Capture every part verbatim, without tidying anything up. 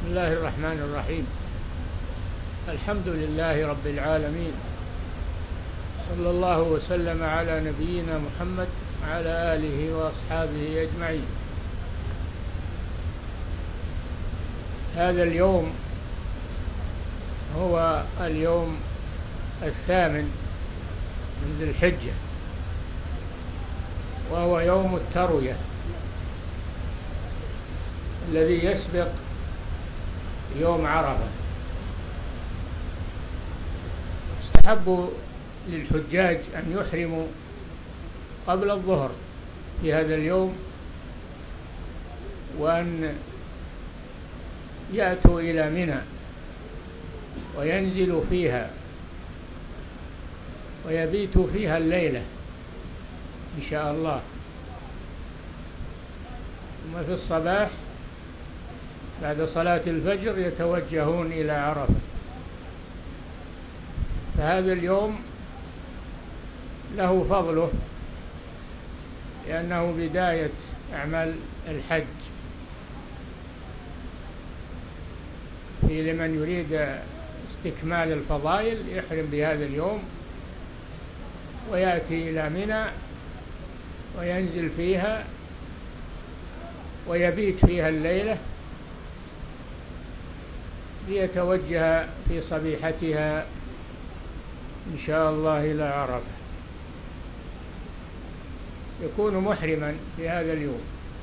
بسم الله الرحمن الرحيم. الحمد لله رب العالمين، صلى الله وسلم على نبينا محمد وعلى آله وأصحابه أجمعين. هذا اليوم هو اليوم الثامن من ذي الحجة، وهو يوم التروية الذي يسبق يوم عرفة. يستحب للحجاج أن يحرموا قبل الظهر في هذا اليوم، وأن يأتوا إلى منى وينزلوا فيها ويبيتوا فيها الليلة إن شاء الله، ثم في الصباح بعد صلاة الفجر يتوجهون إلى عرفة. فهذا اليوم له فضله، لأنه بداية أعمال الحج في لمن يريد استكمال الفضائل يحرم بهذا اليوم ويأتي إلى منى وينزل فيها ويبيت فيها الليلة ليتوجه في صبيحتها إن شاء الله إلى عرفة. يكون محرما في هذا اليوم،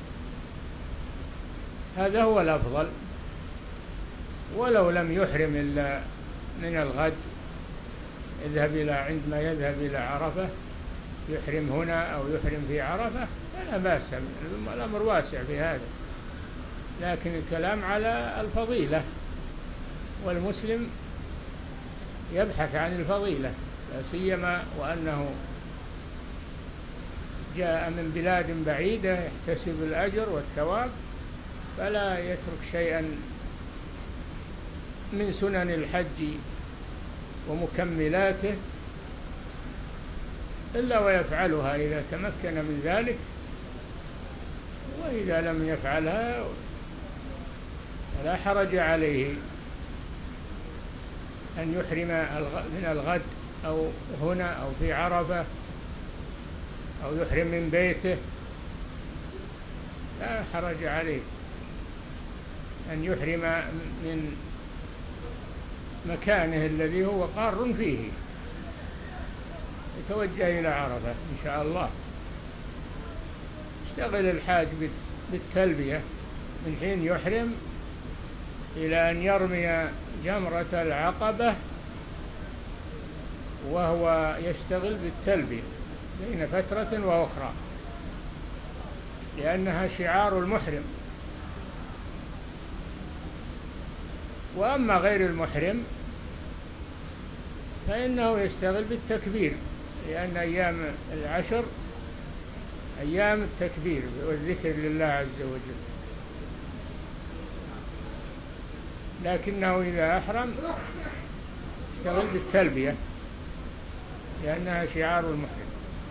هذا هو الأفضل. ولو لم يحرم إلا من الغد، يذهب إلى عندما يذهب إلى عرفة يحرم هنا أو يحرم في عرفة فلا بأس، الأمر واسع في هذا، لكن الكلام على الفضيلة، والمسلم يبحث عن الفضيلة، لا سيما وأنه جاء من بلاد بعيدة يحتسب الأجر والثواب، فلا يترك شيئا من سنن الحج ومكملاته إلا ويفعلها إذا تمكن من ذلك، وإذا لم يفعلها فلا حرج عليه أن يحرم من الغد أو هنا أو في عرفة أو يحرم من بيته، لا حرج عليه أن يحرم من مكانه الذي هو قار فيه، يتوجه إلى عرفة إن شاء الله. يشتغل الحاج بالتلبية من حين يحرم إلى أن يرمي جمرة العقبة، وهو يشتغل بالتلبية بين فترة وأخرى، لأنها شعار المحرم. وأما غير المحرم فإنه يشتغل بالتكبير، لأن أيام العشر أيام التكبير والذكر لله عز وجل، لكنه إذا أحرم يشتغل بالتلبية لأنها شعار المحرم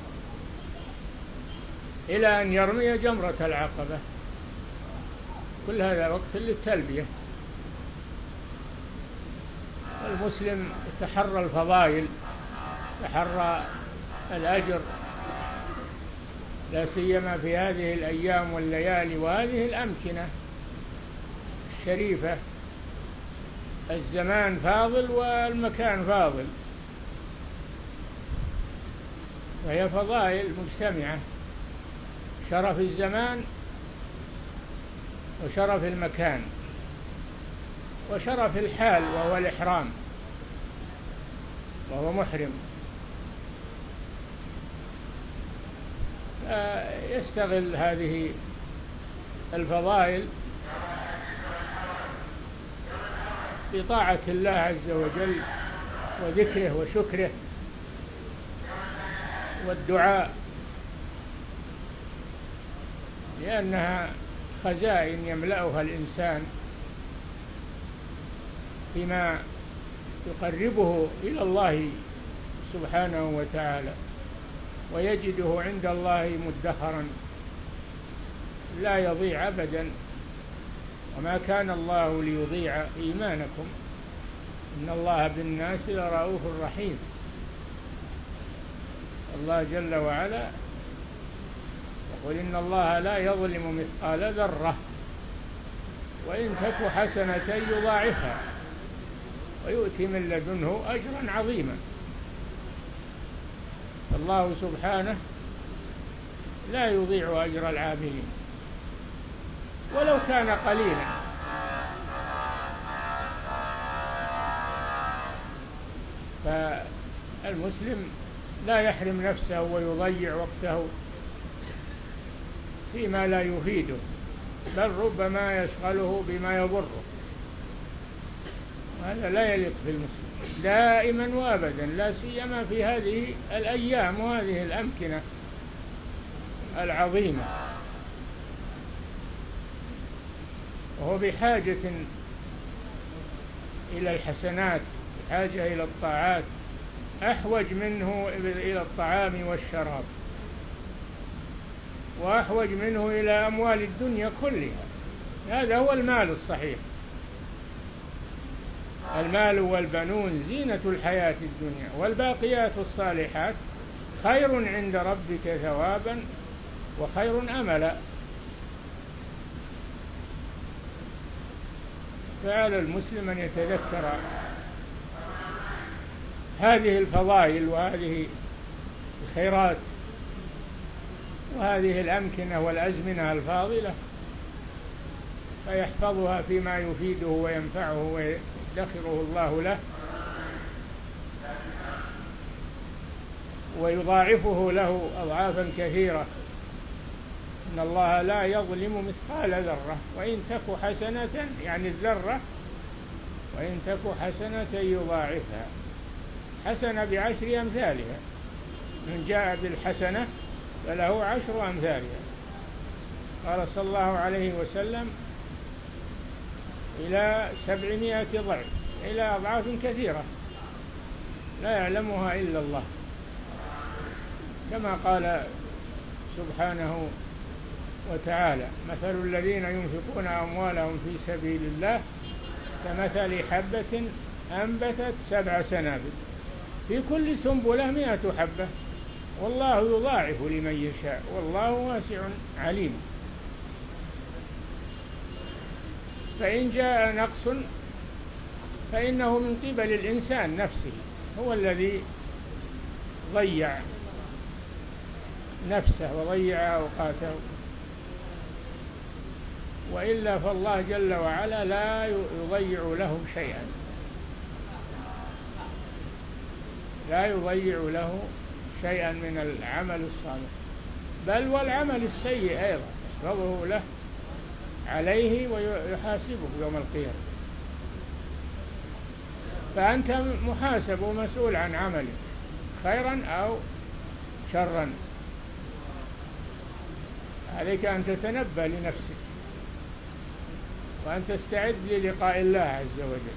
إلى أن يرمي جمرة العقبة. كل هذا وقت للتلبية. المسلم يتحرى الفضائل، يتحرى الأجر، لا سيما في هذه الأيام والليالي وهذه الأمكنة الشريفة. الزمان فاضل والمكان فاضل، وهي فضائل مجتمعة، شرف الزمان وشرف المكان وشرف الحال وهو الإحرام وهو محرم. يستغل هذه الفضائل بطاعة الله عز وجل وذكره وشكره والدعاء، لأنها خزائن يملأها الإنسان بما يقربه إلى الله سبحانه وتعالى، ويجده عند الله مدخرا لا يضيع أبدا وما كان الله ليضيع إيمانكم إن الله بالناس لرؤوف رحيم. الله جل وعلا يقول إن الله لا يظلم مثقال ذرة وإن تك حسنة يضاعفها ويؤتي من لدنه أجرا عظيما. فالله سبحانه لا يضيع أجر العاملين ولو كان قليلا. فالمسلم لا يحرم نفسه ويضيع وقته فيما لا يفيده، بل ربما يشغله بما يضره، وهذا لا يليق بالمسلم دائما وابدا، لا سيما في هذه الأيام وهذه الأمكنة العظيمة. وهو بحاجة إلى الحسنات، بحاجة إلى الطاعات، أحوج منه إلى الطعام والشراب، وأحوج منه إلى أموال الدنيا كلها. هذا هو المال الصحيح. المال والبنون زينة الحياة الدنيا، والباقيات الصالحات خير عند ربك ثوابا وخير أملا. فعلى المسلم أن يتذكر هذه الفضائل وهذه الخيرات وهذه الأمكنة والأزمنة الفاضلة، فيحفظها فيما يفيده وينفعه ويدخره الله له ويضاعفه له أضعافا كثيرة. إن الله لا يظلم مثقال ذرة وإن تك حسنة، يعني الذرة، وإن تك حسنة يضاعفها. حسنة بعشر أمثالها، من جاء بالحسنة فله عشر أمثالها. قال صلى الله عليه وسلم إلى سبعمائة ضعف، إلى أضعاف كثيرة لا يعلمها إلا الله، كما قال سبحانه وتعالى: مثل الذين ينفقون أموالهم في سبيل الله كمثل حبة أنبتت سبع سنابل في كل سنبلة مئة حبة والله يضاعف لمن يشاء والله واسع عليم. فإن جاء نقص فإنه من قبل الإنسان نفسه، هو الذي ضيع نفسه وضيع أوقاته، وإلا فالله جل وعلا لا يضيع له شيئا، لا يضيع له شيئا من العمل الصالح، بل والعمل السيء أيضا يحفظه له عليه ويحاسبه يوم القيامة. فأنت محاسب ومسؤول عن عملك خيرا أو شرا، عليك أن تتنبأ لنفسك وأن تستعد للقاء الله عز وجل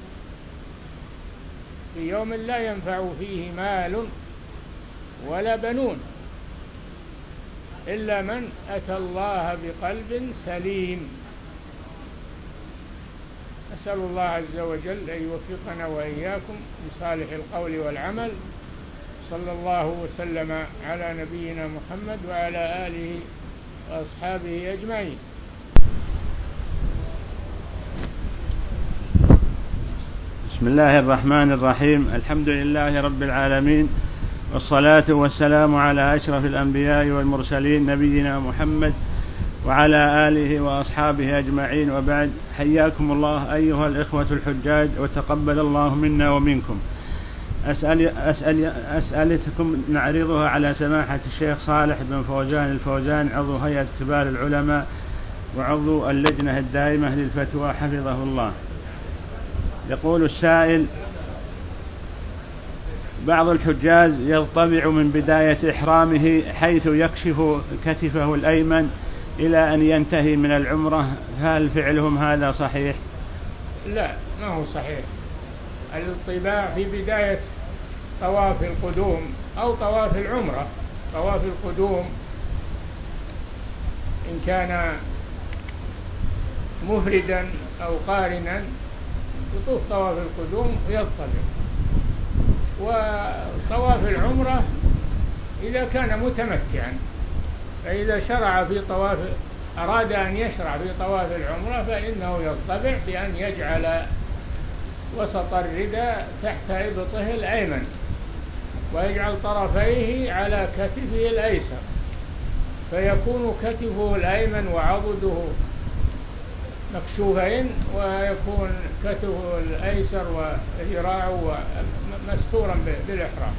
في يوم لا ينفع فيه مال ولا بنون إلا من أتى الله بقلب سليم. أسأل الله عز وجل أن يوفقنا وإياكم لصالح القول والعمل. صلى الله وسلم على نبينا محمد وعلى آله وأصحابه أجمعين. بسم الله الرحمن الرحيم. الحمد لله رب العالمين، والصلاة والسلام على أشرف الأنبياء والمرسلين نبينا محمد وعلى آله وأصحابه أجمعين، وبعد. حياكم الله أيها الإخوة الحجاج، وتقبل الله منا ومنكم. أسأل أسأل أسألتكم نعرضها على سماحة الشيخ صالح بن فوزان الفوزان، عضو هيئة كبار العلماء وعضو اللجنة الدائمة للفتوى، حفظه الله. يقول السائل: بعض الحجاج يضطبع من بداية إحرامه حيث يكشف كتفه الأيمن إلى أن ينتهي من العمرة، هل فعلهم هذا صحيح؟ لا، ما هو صحيح. الاطباع في بداية طواف القدوم أو طواف العمرة. طواف القدوم إن كان مفردا أو قارنا يطوف طواف القدوم ويضطجع. وطواف العمرة إذا كان متمتعا، فإذا شرع في طواف أراد أن يشرع في طواف العمرة فإنه يضطجع بأن يجعل وسط الرداء تحت إبطه الأيمن، ويجعل طرفيه على كتفه الأيسر، فيكون كتفه الأيمن وعضده مكشوفين، ويكون كتفه الأيسر وذراعه مستورا بالإحرام.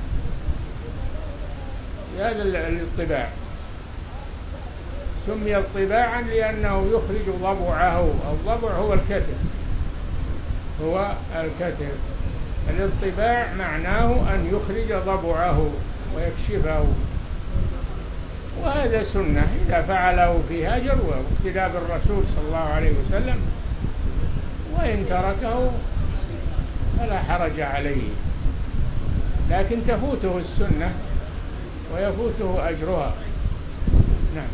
هذا الاطباع سمي اطباعا لأنه يخرج ضبعه. الضبع هو الكتف، هو الكتف. الاطباع معناه أن يخرج ضبعه ويكشفه، وهذا سنة إذا فعله في هجر واقتداء بالرسول صلى الله عليه وسلم، وإن تركه فلا حرج عليه، لكن تفوته السنة ويفوته أجرها. نعم.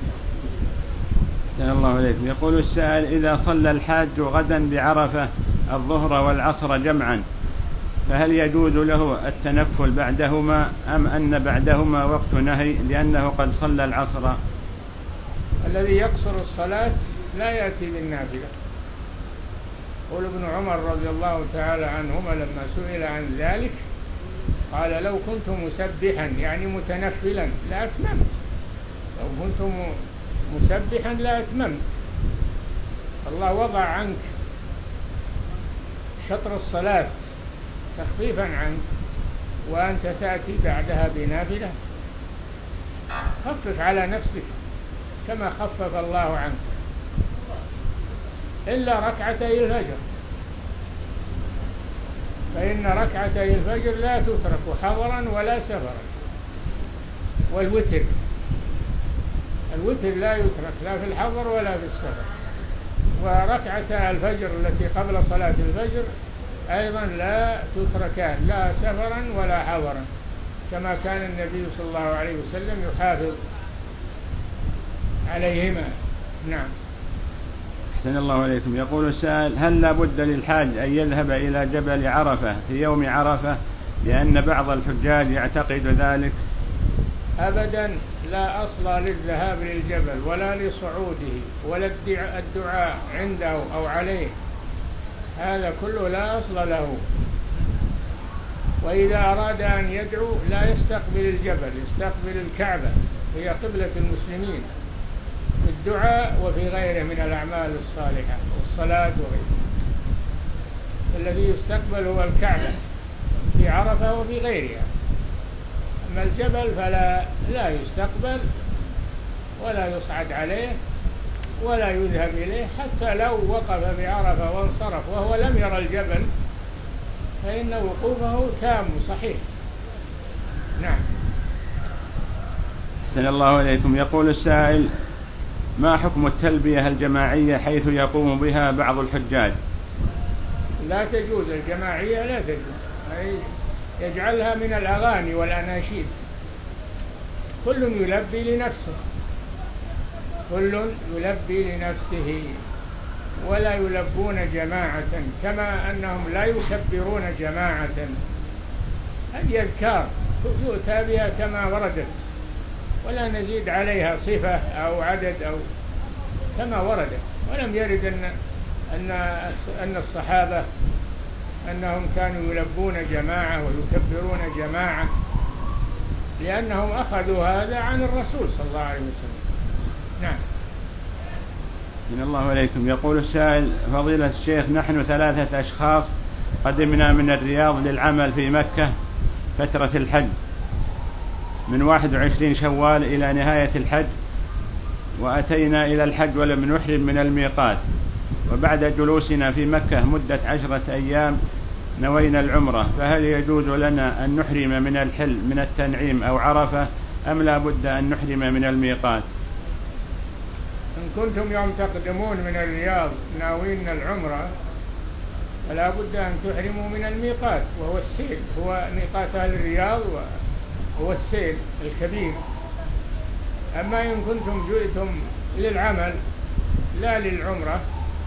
أحسن الله عليكم. يقول السائل: إذا صلى الحاج غدا بعرفة الظهر والعصر جمعا، فهل يجوز له التنفل بعدهما أم أن بعدهما وقت نهي لأنه قد صلى العصر؟ الذي يقصر الصلاة لا يأتي بالنافلة. قول ابن عمر رضي الله تعالى عنهما لما سئل عن ذلك قال: لو كنت مسبحا يعني متنفلا لأتممت، لو كنت مسبحا لأتممت. الله وضع عنك شطر الصلاة تخفيفا عنك، وأنت تأتي بعدها بنافلة. خفف على نفسك كما خفف الله عنك، إلا ركعتي الفجر، فإن ركعتي الفجر لا تترك حضرا ولا سفرا. والوتر الوتر لا يترك لا في الحضر ولا في السفر. وركعتا الفجر التي قبل صلاة الفجر أيضا لا تتركان لا سفرا ولا حضرا، كما كان النبي صلى الله عليه وسلم يحافظ عليهما. نعم. أحسن الله عليكم. يقول السائل: هل لا بد للحاج أن يذهب إلى جبل عرفة في يوم عرفة لأن بعض الحجاج يعتقد ذلك؟ أبدا، لا أصل للذهاب للجبل ولا لصعوده ولا الدعاء عنده أو عليه، هذا كله لا أصل له. وإذا أراد أن يدعو لا يستقبل الجبل، يستقبل الكعبة، هي قبلة المسلمين في الدعاء وفي غيره من الأعمال الصالحة والصلاة وغيره. الذي يستقبل هو الكعبة في عرفة وفي غيرها، أما الجبل فلا لا يستقبل ولا يصعد عليه ولا يذهب إليه. حتى لو وقف بعرفة وانصرف وهو لم يرى الجبل فإن وقوفه تام صحيح. نعم. أحسن الله عليكم. يقول السائل: ما حكم التلبية الجماعية حيث يقوم بها بعض الحجاج؟ لا تجوز الجماعية، لا تجوز، أي يجعلها من الأغاني والأناشيد. كل يلبي لنفسه، كل يلبي لنفسه، ولا يلبون جماعة، كما أنهم لا يكبرون جماعة. هذه أذكار يؤتى بها كما وردت، ولا نزيد عليها صفة أو عدد أو كما وردت. ولم يرد أن أن أن الصحابة أنهم كانوا يلبون جماعة ويكبرون جماعة، لأنهم أخذوا هذا عن الرسول صلى الله عليه وسلم. نعم. من الله عليكم. يقول السائل: فضيلة الشيخ، نحن ثلاثة أشخاص قدمنا من الرياض للعمل في مكة فترة الحج من واحد وعشرين شوال إلى نهاية الحج، وأتينا إلى الحج ولم نحرم من الميقات، وبعد جلوسنا في مكة مدة عشرة أيام نوينا العمرة، فهل يجوز لنا أن نحرم من الحل من التنعيم أو عرفة، أم لا بد أن نحرم من الميقات؟ إن كنتم يوم تقدمون من الرياض ناوين العمرة فلا بد أن تحرموا من الميقات، وهو السيل، هو ميقات أهل الرياض وهو السيل الكبير. أما إن كنتم جئتم للعمل لا للعمرة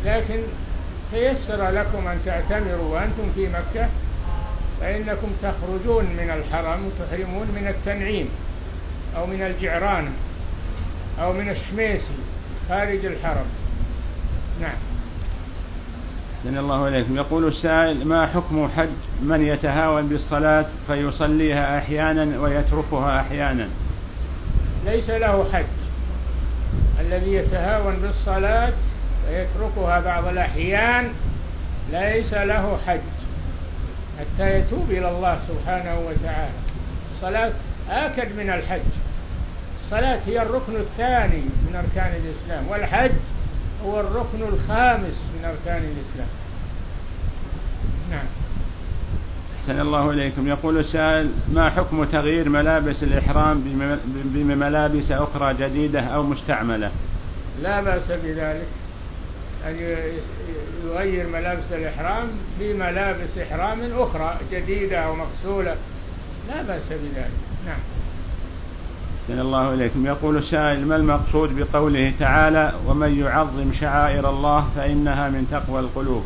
لكن تيسر لكم أن تعتمروا وأنتم في مكة، فإنكم تخرجون من الحرم وتحرمون من التنعيم أو من الجعرانة أو من الشميسي خارج الحرم. نعم. أحسن الله إليكم. يقول السائل: ما حكم حج من يتهاون بالصلاة فيصليها أحيانا ويتركها أحيانا؟ ليس له حج الذي يتهاون بالصلاة ويتركها بعض الأحيان، ليس له حج حتى يتوب إلى الله سبحانه وتعالى. الصلاة آكد من الحج. الصلاة هي الركن الثاني من أركان الإسلام، والحج هو الركن الخامس من أركان الإسلام. نعم. أحسن الله إليكم. يقول السائل: ما حكم تغيير ملابس الإحرام بملابس أخرى جديدة أو مستعملة؟ لا بأس بذلك، أن يغير ملابس الإحرام بملابس إحرام أخرى جديدة أو مغسولة، لا بأس بذلك. نعم. أحسن الله إليكم. يقول السائل: ما المقصود بقوله تعالى: ومن يعظم شعائر الله فإنها من تقوى القلوب؟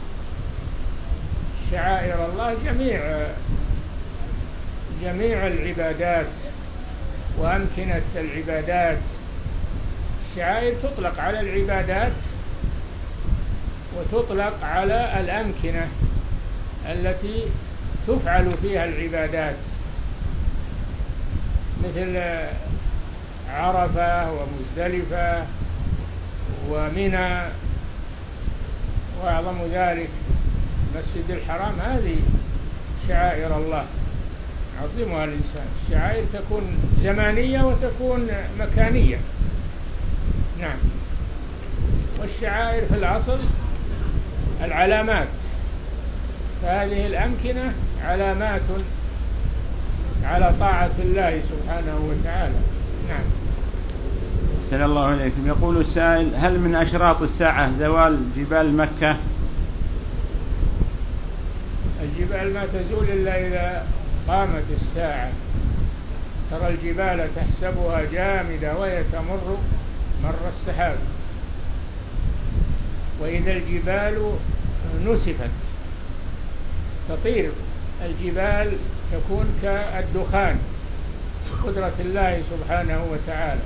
شعائر الله جميع جميع العبادات وأمكنة العبادات. الشعائر تطلق على العبادات وتطلق على الأمكنة التي تفعل فيها العبادات، مثل عرفة ومزدلفة ومنى وأعظم ذلك المسجد الحرام. هذه شعائر الله عظمها الإنسان. الشعائر تكون زمانية وتكون مكانية. نعم. والشعائر في الأصل العلامات، فهذه الأمكنة علامات على طاعة الله سبحانه وتعالى. نعم. أحسن الله إليكم. يقول السائل: هل من أشراط الساعة زوال جبال مكة؟ الجبال ما تزول إلا إذا قامت الساعة. ترى الجبال تحسبها جامدة وهي تمر مر السحاب، وإذا الجبال نسفت تطير الجبال تكون كالدخان، قدرة الله سبحانه وتعالى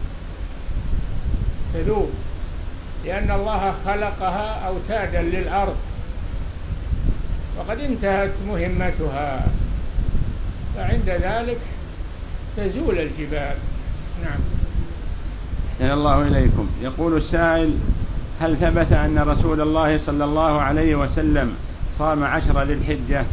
تذوب، لأن الله خلقها أوتادا للأرض وقد انتهت مهمتها، فعند ذلك تزول الجبال. نعم. أحسن الله إليكم. يقول السائل: هل ثبت أن رسول الله صلى الله عليه وسلم صام عشر ذي الحجة؟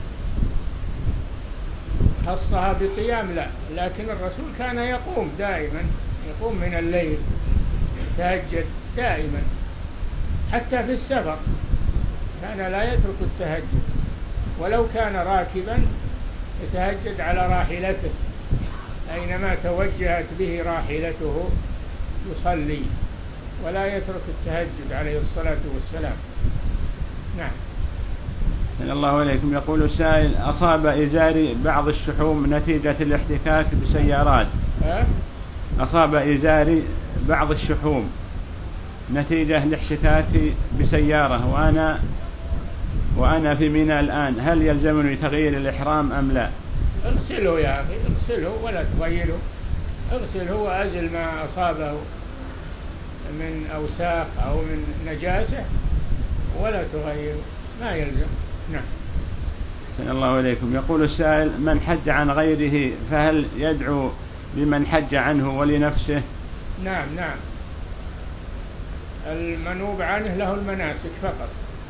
خصها بقيام لا، لكن الرسول كان يقوم دائما، يقوم من الليل يتهجد دائما، حتى في السفر كان لا يترك التهجد، ولو كان راكبا يتهجد على راحلته، أينما توجهت به راحلته يصلي ولا يترك التهجد عليه الصلاة والسلام. نعم. أحسن الله إليكم. يقول السائل: أصاب إزاري بعض الشحوم نتيجة الاحتكاك بسيارات. أه؟ أصاب إزاري بعض الشحوم نتيجة الاحتكاك بسيارة وأنا وأنا في منى الآن، هل يلزمني تغيير الإحرام أم لا؟ اغسله يا أخي، اغسله ولا تغيره. اغسله وأزل ما أصابه من أوساخ أو من نجاسة ولا تغيره، ما يلزم. نعم. أحسن الله إليكم. يقول السائل: من حج عن غيره فهل يدعو لمن حج عنه ولنفسه؟ نعم نعم. المنوب عنه له المناسك فقط،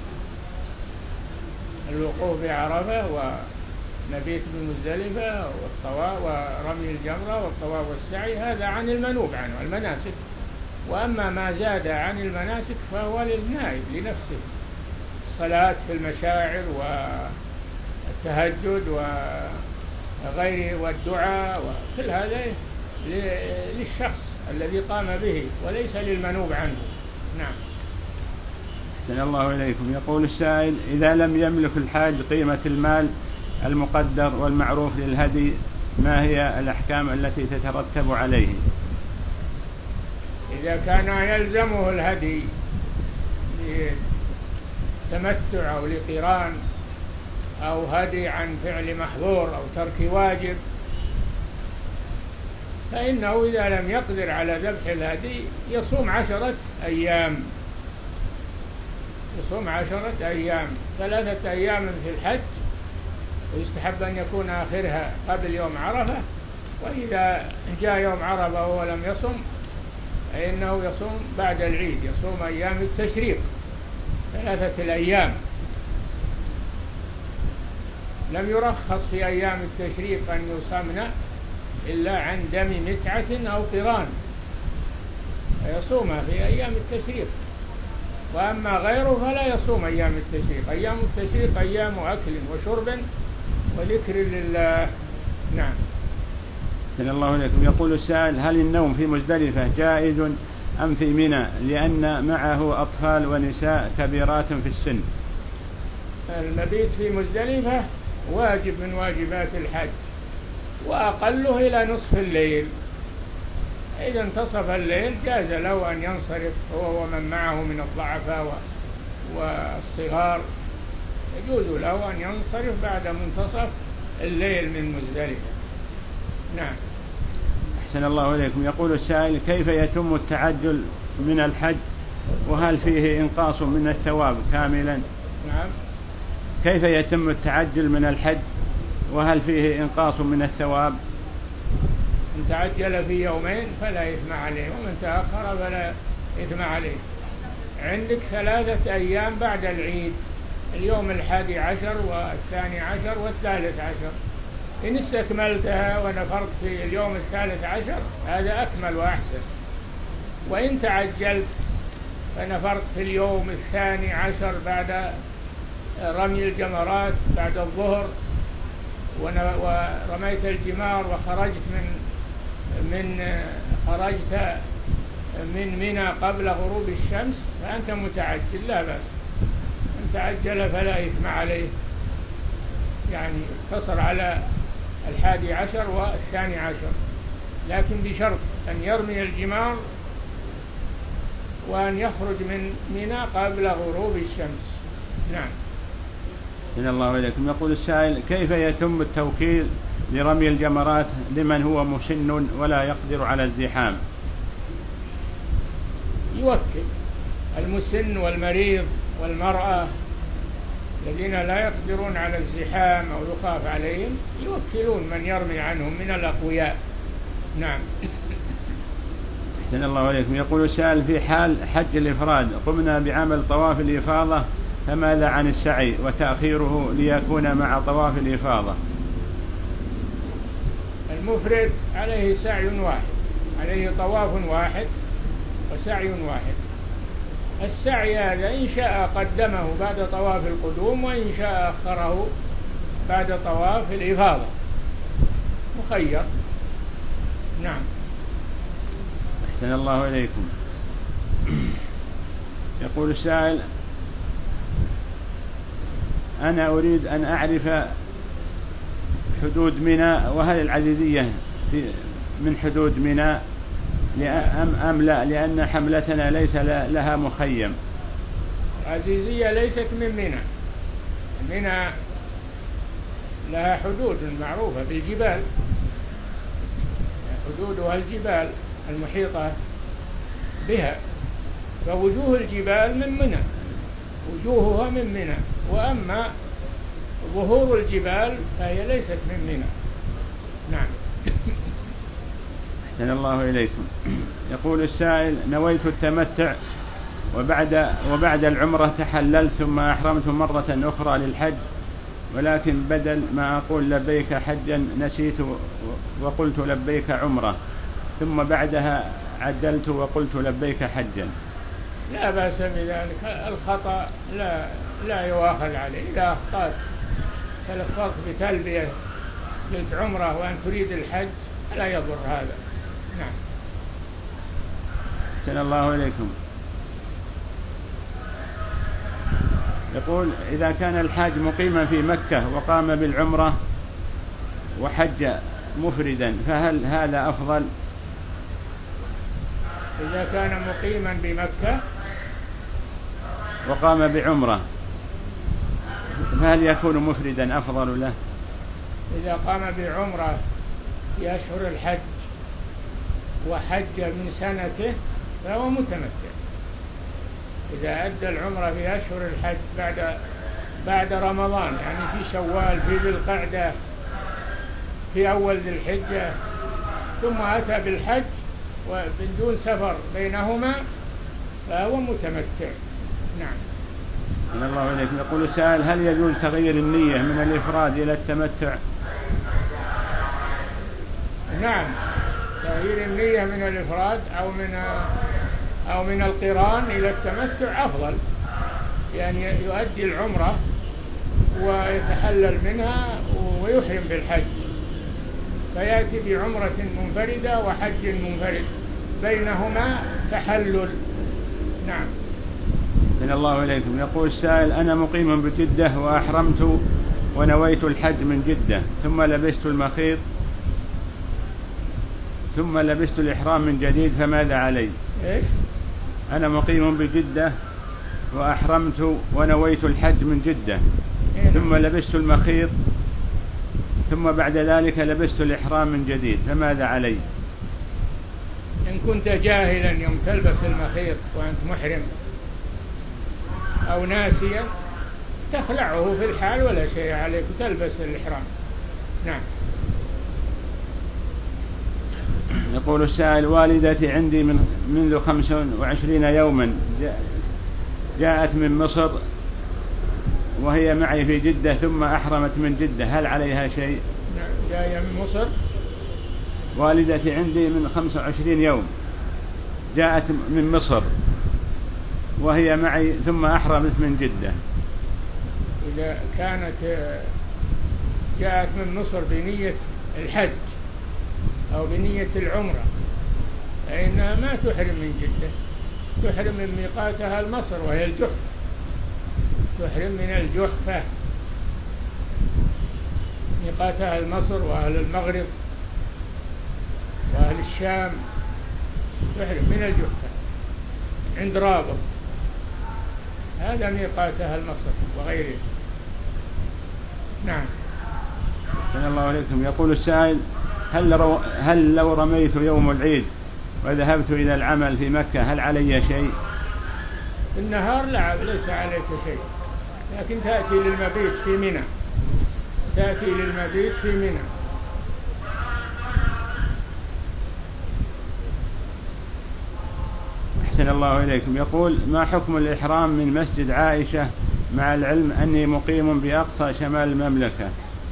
الوقوف بعرفة والمبيت بمزدلفة والطواف ورمي الجمرة والطواف والسعي، هذا عن المنوب عنه المناسك. وأما ما زاد عن المناسك فهو للنائب لنفسه، الصلاة في المشاعر والتهجد وغيره والدعاء وكل هذا للشخص الذي قام به وليس للمنوب عنه. نعم. أحسن الله إليكم. يقول السائل: إذا لم يملك الحاج قيمة المال المقدر والمعروف للهدي، ما هي الأحكام التي تترتب عليه؟ إذا كان يلزمه الهدي لتمتع أو لقران أو هدي عن فعل محظور أو ترك واجب، فإنه إذا لم يقدر على ذبح الهدي يصوم عشرة أيام يصوم عشرة أيام ثلاثة أيام في الحج، ويستحب أن يكون آخرها قبل يوم عرفة، وإذا جاء يوم عرفة ولم يصم فإنه يصوم بعد العيد، يصوم أيام التشريق ثلاثة الأيام. لم يرخص في أيام التشريق أن يصمن إلا عن دم متعة أو قران، فيصومها في أيام التشريق، وأما غيره فلا يصوم أيام التشريق. أيام التشريق أيام أكل وشرب وذكر لله. نعم. أحسن الله إليكم. يقول السائل: هل النوم في مزدلفة جائز أم في منى، لأن معه أطفال ونساء كبيرات في السن؟ المبيت في مزدلفة واجب من واجبات الحج، وأقله إلى نصف الليل. إذا انتصف الليل جاز له أن ينصرف هو ومن معه من الضعفاء والصغار، يجوز له أن ينصرف بعد منتصف الليل من مزدلفة. نعم. أحسن الله إليكم. يقول السائل: كيف يتم التعجل من الحج، وهل فيه إنقاص من الثواب كاملا؟ نعم. كيف يتم التعجل من الحج، وهل فيه إنقاص من الثواب؟ من تعجل في يومين فلا إثم عليه، ومن تأخر فلا إثم عليه. عندك ثلاثة أيام بعد العيد، اليوم الحادي عشر والثاني عشر والثالث عشر. إن استكملتها ونفرت في اليوم الثالث عشر هذا أكمل وأحسن، وإن تعجلت فنفرت في اليوم الثاني عشر بعد رمي الجمرات بعد الظهر، ورميت الجمار وخرجت من من خرجت من منى قبل غروب الشمس فأنت متعجل، لا بأس. من تعجل فلا إثم عليه، يعني اقتصر على الحادي عشر والثاني عشر، لكن بشرط أن يرمي الجمار وأن يخرج من منى قبل غروب الشمس. نعم. إن الله إليكم. يقول السائل: كيف يتم التوكيل لرمي الجمرات لمن هو مسن ولا يقدر على الزحام؟ يوكل المسن والمريض والمرأة الذين لا يقدرون على الزحام أو يخاف عليهم، يوكلون من يرمي عنهم من الأقوياء. نعم. أحسن الله إليكم. يقول السائل: في حال حج الإفراد قمنا بعمل طواف الإفاضة، فماذا عن السعي وتأخيره ليكون مع طواف الإفاضة؟ المفرد عليه سعي واحد، عليه طواف واحد وسعي واحد. السعي هذا إن شاء قدمه بعد طواف القدوم، وإن شاء أخره بعد طواف الإفاضة، مخير. نعم. أحسن الله إليكم. يقول السائل: أنا أريد أن أعرف حدود منى، وهل العزيزية في من حدود منى أم, أم لا، لأن حملتنا ليس لها مخيم. العزيزية ليست من منى، منى لها حدود معروفة بالجبال، حدودها الجبال المحيطة بها، فوجوه الجبال من منى، وجوهها من منى، وأما ظهور الجبال فهي ليست من منى. نعم. أحسن الله إليكم. يقول السائل: نويت التمتع وبعد وبعد العمرة تحللت ثم أحرمت مرة أخرى للحج، ولكن بدل ما أقول لبيك حجا نسيت وقلت لبيك عمرة، ثم بعدها عدلت وقلت لبيك حجا. لا بأس بذلك، الخطأ لا لا يؤاخذ عليه. إذا أخطأت تلفظت بتلبية قلت عمرة وأن تريد الحج لا يضر هذا. نعم. أحسن الله إليكم. يقول: إذا كان الحاج مقيما في مكة وقام بالعمرة وحج مفردا فهل هذا أفضل؟ إذا كان مقيما بمكة وقام بعمرة، فهل يكون مفردا أفضل له؟ إذا قام بعمرة في أشهر الحج وحج من سنته فهو متمتع. إذا أدى العمرة في أشهر الحج بعد بعد رمضان، يعني في شوال، في ذي القعدة، في أول ذي الحجة، ثم أتى بالحج وبدون سفر بينهما، فهو متمتع. نعم. من الله إليكم. يقول السائل: هل يجوز تغيير النية من الإفراد إلى التمتع؟ نعم، تغيير النية من الإفراد أو من أو من القران إلى التمتع أفضل، يعني يؤدي العمرة ويتحلل منها ويحرم بالحج، فيأتي بعمرة منفردة وحج منفرد بينهما تحلل. نعم. من الله إليكم. يقول السائل: أنا مقيم بجدة وأحرمت ونويت الحج من جدة، ثم لبست المخيط ثم لبست الإحرام من جديد، فماذا علي؟ إيش؟ أنا مقيم بجدة وأحرمت ونويت الحج من جدة، إيه؟ ثم لبست المخيط ثم بعد ذلك لبست الإحرام من جديد، فماذا علي؟ إن كنت جاهلا يوم تلبس المخيط وأنت محرم أو ناسيا تخلعه في الحال ولا شيء عليك وتلبس الإحرام. نعم. يقول السائل: والدتي عندي من منذ خمس وعشرين يوما جاءت من مصر وهي معي في جدة ثم أحرمت من جدة، هل عليها شيء؟ نعم، جاية من مصر. والدتي عندي من خمس وعشرين يوم جاءت من مصر وهي معي ثم أحرمت من جدة. إذا كانت جاءت من مصر بنية الحج أو بنية العمرة فإنها ما تحرم من جدة، تحرم من ميقاتها المصر وهي الجحفة، تحرم من الجحفة، ميقاتها المصر وأهل المغرب وأهل الشام، تحرم من الجحفة عند رابط، هذا ميقاتها المصر وغيره. نعم. أحسن الله عليكم. يقول السائل: هل لو, هل لو رميت يوم العيد وذهبت إلى العمل في مكة هل علي شيء؟ في النهار لا، ليس عليك شيء، لكن تأتي للمبيت في منى، تأتي للمبيت في منى. أحسن الله إليكم. يقول: ما حكم الإحرام من مسجد عائشة مع العلم أني مقيم بأقصى شمال المملكة؟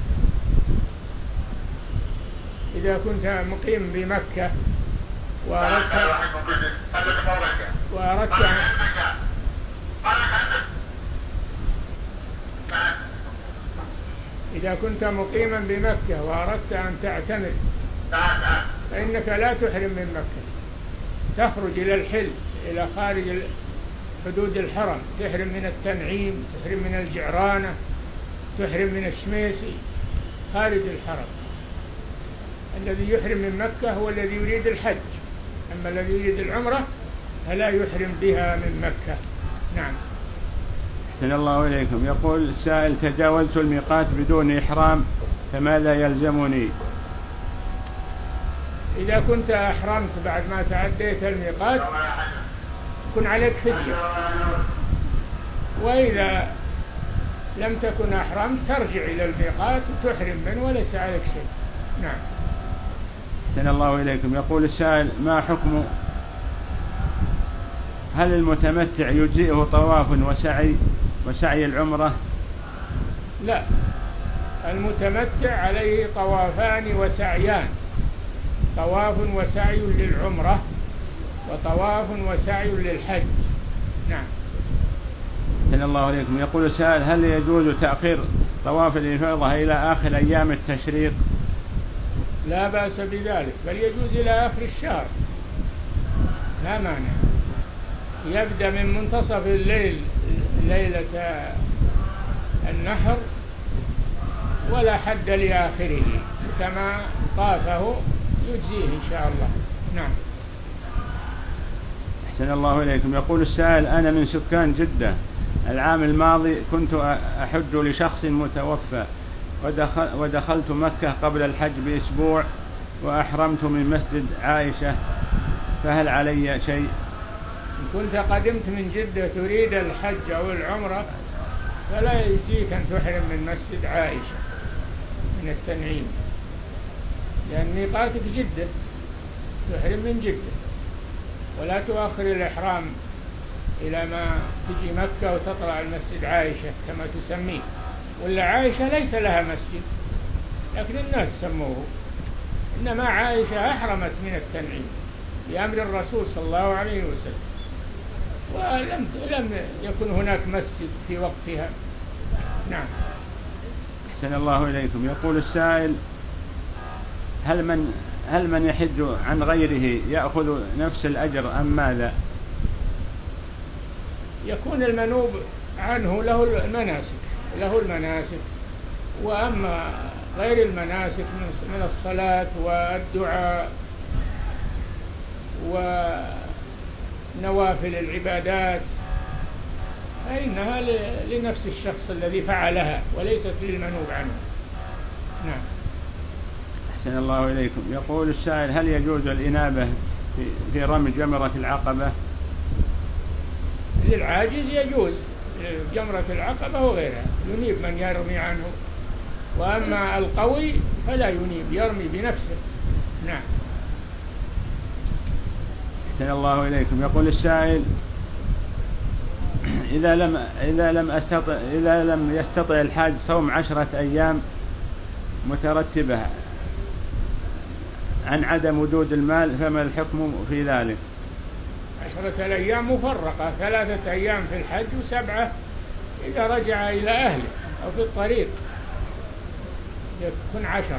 إذا كنت مقيم بمكة وأردت وأردت أن إذا كنت مقيما بمكة وأردت أن تعتمر فإنك لا تحرم من مكة، تخرج إلى الحل إلى خارج حدود الحرم، تحرم من التنعيم، تحرم من الجعرانة، تحرم من الشميسي، خارج الحرم. الذي يحرم من مكة هو الذي يريد الحج، أما الذي يريد العمرة فلا يحرم بها من مكة. نعم. أحسن الله إليكم. يقول السائل: تجاوزت الميقات بدون إحرام فماذا يلزمني؟ إذا كنت أحرمت بعد ما تعديت الميقات يكون عليك فدية، وإذا لم تكن أحرمت ترجع إلى الميقات وتحرم منه وليس عليك شيء. نعم. أحسن الله إليكم. يقول السائل: ما حكم هل المتمتع يجزئه طواف وسعي وسعي العمرة؟ لا، المتمتع عليه طوافان وسعيان، طواف وسعي للعمرة وطواف وسعي للحج. نعم. أحسن الله عليكم. يقول السائل: هل يجوز تأخير طواف الإفاضة إلى آخر أيام التشريق؟ لا بأس بذلك، بل يجوز إلى آخر الشهر لا مانع، يبدأ من منتصف الليل ليلة النحر ولا حد لآخره، كما طافه يجزيه إن شاء الله. نعم. أحسن الله إليكم. يقول السائل: أنا من سكان جدة العام الماضي كنت أحج لشخص متوفى ودخل ودخلت مكة قبل الحج بأسبوع وأحرمت من مسجد عائشة، فهل علي شيء؟ إن كنت قدمت من جدة تريد الحج أو العمرة فلا يجزيك أن تحرم من مسجد عائشة من التنعيم، لأن ميقاتك جدة، تحرم من جدة ولا تؤخر الإحرام إلى ما تجي مكة وتطلع المسجد عائشة كما تسميه، ولا عائشة ليس لها مسجد لكن الناس سموه، إنما عائشة أحرمت من التنعيم بأمر الرسول صلى الله عليه وسلم، ولم لم يكن هناك مسجد في وقتها. نعم. أحسن الله إليكم. يقول السائل: هل من هل من يحج عن غيره يأخذ نفس الأجر أم ماذا؟ يكون المنوب عنه له المناسك له المناسك وأما غير المناسك من الصلاة والدعاء ونوافل العبادات فإنها لنفس الشخص الذي فعلها وليست للمنوب عنه. نعم. أحسن الله إليكم. يقول السائل: هل يجوز الإنابة في رمي جمرة العقبة؟ للعاجز يجوز جمرة العقبة وغيرها، ينيب من يرمي عنه، وأما القوي فلا ينيب، يرمي بنفسه. نعم. أحسن الله إليكم. يقول السائل: إذا لم إذا لم أستطع إذا لم يستطع الحاج صوم عشرة أيام مترتبة عن عدم وجود المال فما الحكم في ذلك؟ عشرة الأيام مفرقة، ثلاثة أيام في الحج وسبعة إذا رجع إلى أهله أو في الطريق يكون عشرة،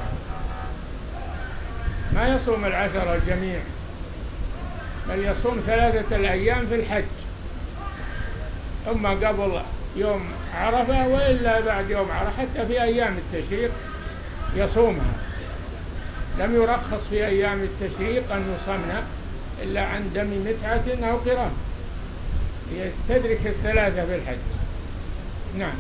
ما يصوم العشرة الجميع بل يصوم ثلاثة الأيام في الحج، أما قبل يوم عرفة وإلا بعد يوم عرفة، حتى في أيام التشريق يصومها، لم يرخص في أيام التشريق أن يصمنا إلا عن دم متعة أو قران يستدرك الثلاثة في الحج. نعم.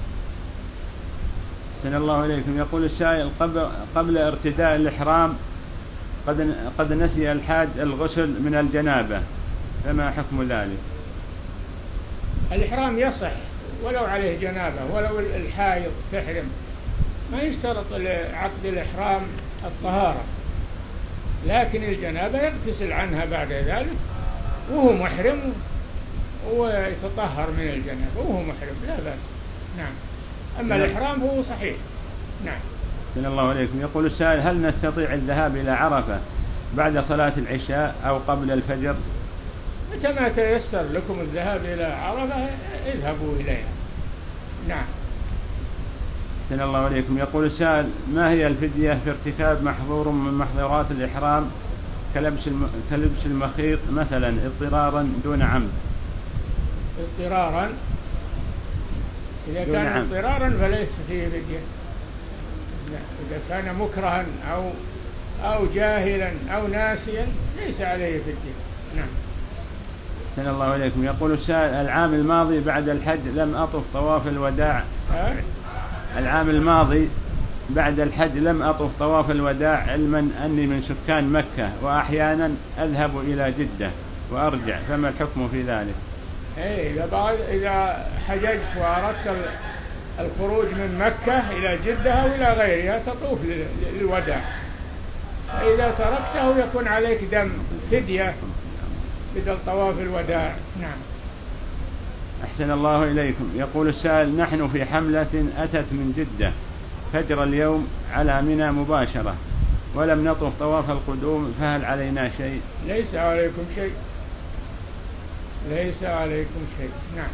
أحسن الله إليكم. يقول السائل: قبل, قبل ارتداء الإحرام قد, قد نسي الحاج الغسل من الجنابة، فما حكم ذلك؟ الإحرام يصح ولو عليه جنابة، ولو الحائض تحرم، ما يشترط لعقد الإحرام الطهارة، لكن الجنابة يغتسل عنها بعد ذلك وهو محرم ويتطهر من الجنابة وهو محرم، لا بأس. نعم. أما الإحرام هو صحيح. نعم. أحسن الله عليكم. يقول السائل: هل نستطيع الذهاب إلى عرفة بعد صلاة العشاء أو قبل الفجر؟ متى ما تيسر لكم الذهاب إلى عرفة اذهبوا إليها. نعم. أحسن الله عليكم. يقول السائل: ما هي الفدية في ارتكاب محظور من محظورات الإحرام كلبس الم... كلبس المخيط مثلا اضطرارا دون عمد؟ اضطرارا إذا كان عمد. اضطرارا فليس فيه فدية. إذا كان مكرها أو أو جاهلا أو ناسيا ليس عليه فدية. نعم. أحسن الله عليكم. يقول السائل: العام الماضي بعد الحج لم أطف طواف الوداع. أه؟ العام الماضي بعد الحج لم أطف طواف الوداع، علما أني من سكان مكة وأحيانا أذهب إلى جدة وأرجع، فما الحكم في ذلك؟ إيه، إذا بعد إذا حججت وأردت الخروج من مكة إلى جدة أو إلى غيرها تطوف للوداع، فإذا تركته يكون عليك دم فدية بدل طواف الوداع. نعم. أحسن الله إليكم. يقول السائل: نحن في حملة أتت من جدة فجر اليوم على منى مباشرة ولم نطف طواف القدوم، فهل علينا شيء؟ ليس عليكم شيء، ليس عليكم شيء. نعم.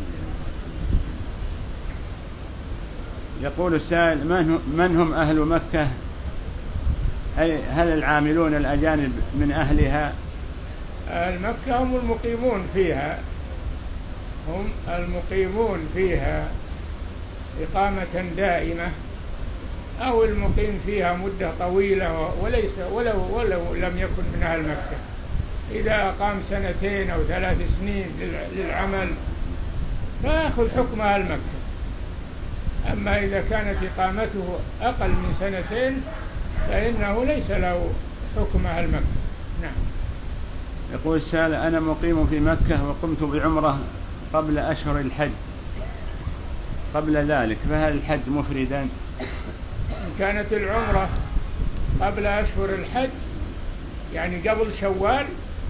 يقول السائل: من هم أهل مكة؟ أي هل العاملون الأجانب من أهلها؟ أهل مكة هم المقيمون فيها، هم المقيمون فيها إقامة دائمة أو المقيم فيها مدة طويلة وليس ولو, ولو لم يكن من أهل مكة، إذا أقام سنتين أو ثلاث سنين للعمل فيأخذ حكم أهل مكة. أما إذا كانت إقامته أقل من سنتين فإنه ليس له حكم أهل مكة. نعم. يقول السائل: أنا مقيم في مكة وقمت بعمرة قبل أشهر الحج قبل ذلك، فهل الحج مفردا؟ إن كانت العمرة قبل أشهر الحج يعني قبل شوال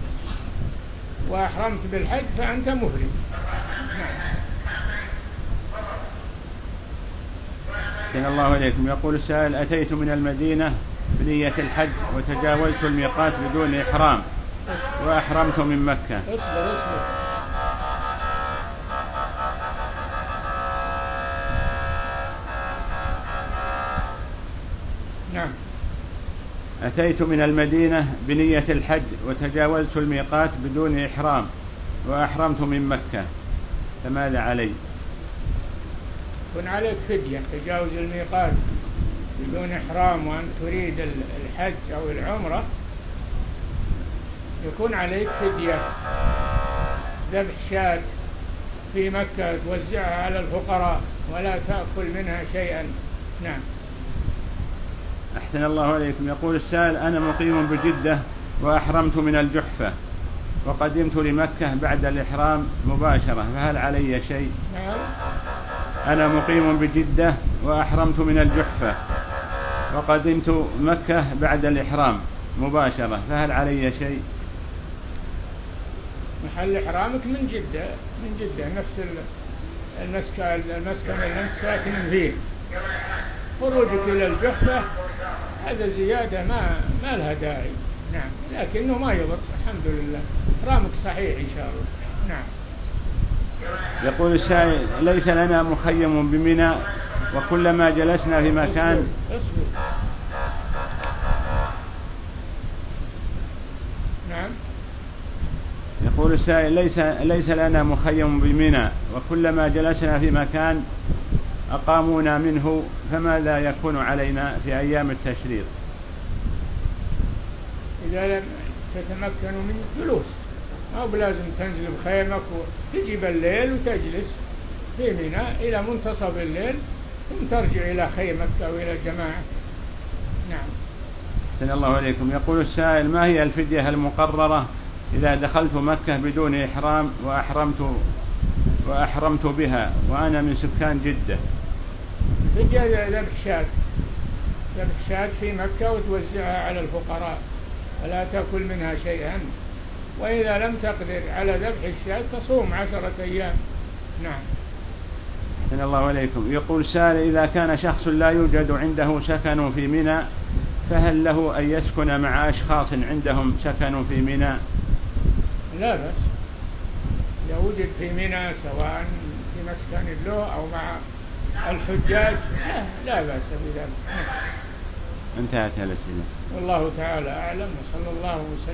وأحرمت بالحج فأنت مفرد. نعم. أحسن الله إليكم. يقول السائل: أتيت من المدينة بنية الحج وتجاوزت الميقات بدون إحرام وأحرمت من مكة. اصبر اصبر. نعم. أتيت من المدينة بنية الحج وتجاوزت الميقات بدون إحرام وأحرمت من مكة، فماذا علي؟ يكون عليك فدية. تجاوز الميقات بدون إحرام وأن تريد الحج أو العمرة يكون عليك فدية، ذبح شاة في مكة توزعها على الفقراء ولا تأكل منها شيئا. نعم. أحسن الله عليكم. يقول السائل: أنا مقيم بجدة وأحرمت من الجحفة وقدمت لمكة بعد الإحرام مباشرة، فهل علي شيء؟ نعم. أنا مقيم بجدة وأحرمت من الجحفة وقدمت مكة بعد الإحرام مباشرة، فهل علي شيء؟ محل إحرامك من جدة، من جدة نفس المسكن المسكن اللي أنت ساكن فيه. خروجك إلى الجحفة هذا زيادة ما ما لها داعي. نعم. لكنه ما يضر، الحمد لله إحرامك صحيح إن شاء الله. نعم. يقول السائل: ليس لنا مخيم بمنى وكلما جلسنا في مكان. اصبر. اصبر. نعم. يقول السائل: ليس ليس لنا مخيم بمنى وكلما جلسنا في مكان أقامونا منه، فماذا يكون علينا في أيام التشريق؟ إذا لم تتمكنوا من الجلوس ما هو بلازم تنزل بخيمك وتجي بالليل وتجلس في منى إلى منتصف الليل ثم ترجع إلى خيمك أو إلى الجماعة. نعم. أحسن الله عليكم. يقول السائل: ما هي الفدية المقررة إذا دخلت مكة بدون إحرام وأحرمت وأحرمت بها وأنا من سكان جدة؟ فدية ذبح شاة، ذبح شاة في مكة وتوزعها على الفقراء ولا تأكل منها شيئا، وإذا لم تقدر على ذبح الشاة تصوم عشرة أيام. نعم. أحسن الله عليكم. يقول السائل: إذا كان شخص لا يوجد عنده سكن في منى فهل له أن يسكن مع أشخاص عندهم سكن في منى؟ لا بأس، إذا وجد في منى سواء في مسكن له أو مع الحجاج لا, لا بأس بذلك. انتهت الأسئلة. والله تعالى أعلم، وصلى الله وسلم.